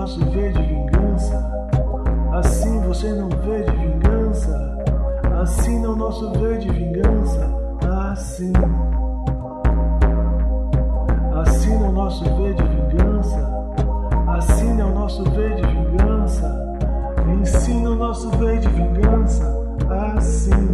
nosso V de vingança. Assim você não vê de vingança. Assim não nosso V de vingança. Assim. Assim não nosso V de vingança. Assim é o nosso V de vingança. Ensina o nosso V de vingança. Assim.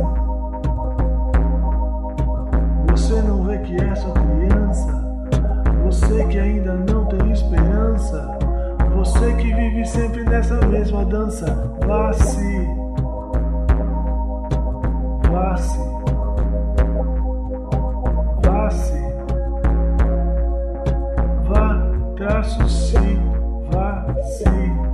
Você não vê que é só criança. Você que ainda não tem esperança. Você que vive sempre nessa mesma dança. Vá-se. Vá-se. Vá-se. Vá, traço-se. Vá-se.